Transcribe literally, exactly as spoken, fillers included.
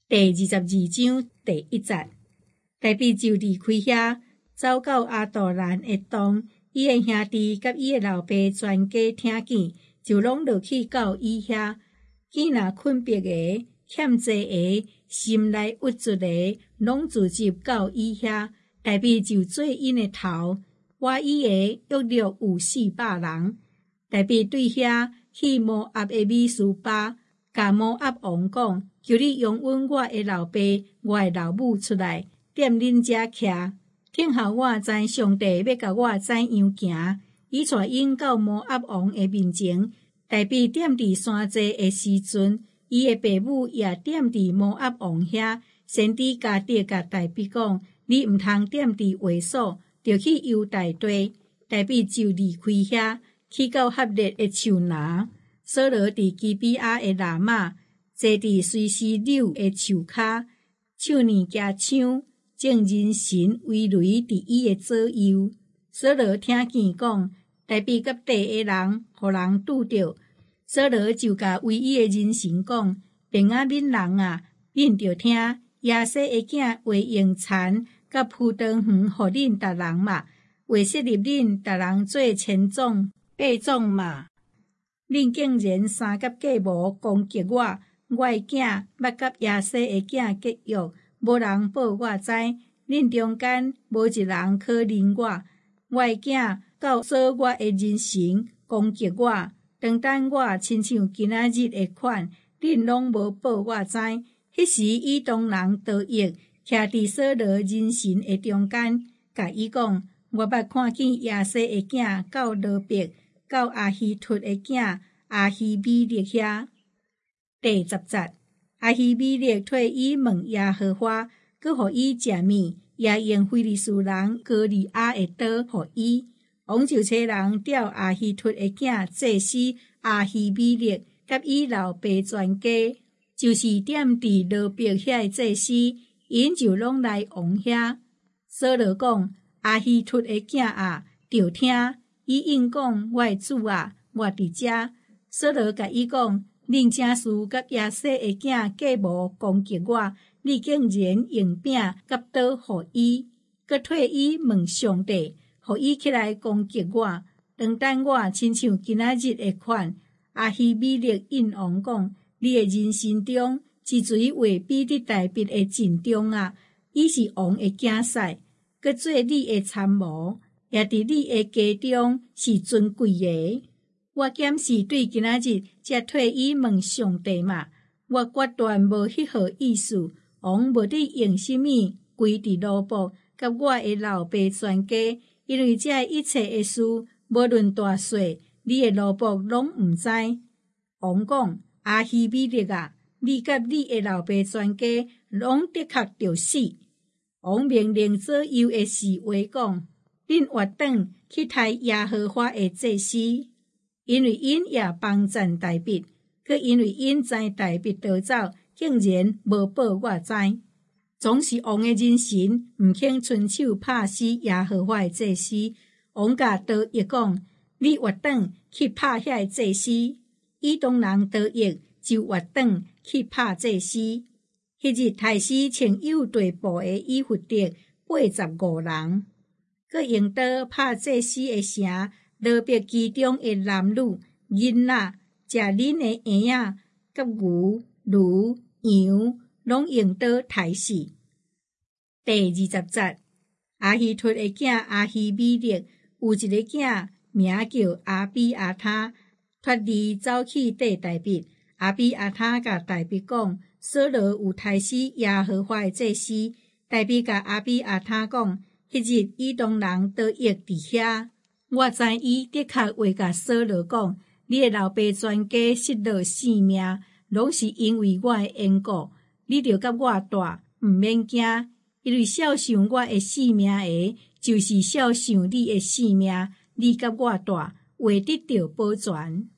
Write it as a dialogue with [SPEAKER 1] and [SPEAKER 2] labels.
[SPEAKER 1] 第二十二章第一节，大卫就离开遐，走到阿杜兰的洞，伊的兄弟甲伊的老爸全家听见，就拢落去到伊遐。见若困迫的、欠债的、心内郁卒的，拢聚集到伊遐。大卫就做因的头，我以的约略有四百人。大卫对遐去摩押的米斯巴，甲摩押王讲，求你容允我的老爸、我的老母出来，踮恁遮徛，听候我知上帝要甲我怎样行。伊带因到摩押王的面前，大卫踮伫山寨的时阵，伊的爸母也踮伫摩押王遐。先知加得甲大卫讲，你毋通踮伫卫所，着去犹大地。大卫就离开遐，去到合列的树林。扫罗伫基比亚的拉玛，坐伫随时柳的树骹，手捻夹枪，正人神围雷伫伊的左右。扫罗听见讲，大卫甲地的人，互人拄着，扫罗就甲为伊的人神讲：便雅悯人啊，恁着听亚西的囝话用田甲葡萄园，互恁逐人嘛，话设立恁逐人做千种百种嘛。恁竟然三甲计无攻击我，我的囝捌甲亚西的囝结约，无人报我知。恁中间无一人可怜我，我的囝到做我的人神攻击我，当等我亲像今仔日的款，恁拢无报我知。迄时以东人得益，徛伫扫罗人神的中间，甲伊讲：我捌看见亚西的囝到罗别，到阿希突的囝阿希米勒遐。第十节，阿希米勒退伊问耶和华，佮互伊食面，也用非利士人歌利亚的刀互伊。王就找人调阿希突的囝祭司阿希米勒，甲伊老爸全家，就是踮伫罗别遐的祭司，因就拢来王遐。扫罗讲：阿希突的囝啊，着听！伊应讲：我的主啊，我伫遮。扫罗甲伊讲：恁正事甲亚西的囝计无攻击我，你竟然用饼甲刀互伊，佮退伊问上帝，互伊起来攻击我，当等我亲像今仔日的款。阿希米勒应王讲：你的人心中一锤话比伫大卫的阵中啊，伊是王的囝婿，佮做你的参谋，也伫你的家中是尊贵的。我检视对今仔日才退伊问上帝嘛，我决断无迄号意思。王无得用什么规伫罗卜，甲我的老爸全家，因为这一切的事，无论大小，你的罗卜拢毋知。王讲：阿希米勒啊，你甲你的老爸全家拢的确着死。王命令左右的侍卫讲：恁活转去杀耶和华的祭司。因为因也帮赞大卫，佮因为因知大卫逃走，竟然无报我知。总是王的人神毋肯伸手拍死耶和华的祭司。王甲得益讲：你活转去拍遐个祭司。以东人得益就活转去拍祭司。迄日太师穿有地布的衣服的八十五人，佮用刀拍祭司的城。罗别其中的男女、囡仔，食恁的婴仔、甲牛、驴、羊，拢用刀杀死。第二十节，阿希突的囝阿希米勒有一个囝，名叫阿比阿他，脱离走去缀大卫。阿比阿他甲大卫讲：扫罗有杀死耶和华的祭司。大卫甲阿比阿他讲：迄日以东人得益伫遐。我知伊的确话甲扫罗讲，你的老爸全家失落性命，拢是因为我的缘故。你着甲我住，毋免惊，因为孝想我的性命的，就是孝想你的性命。你甲我住，会得到保全。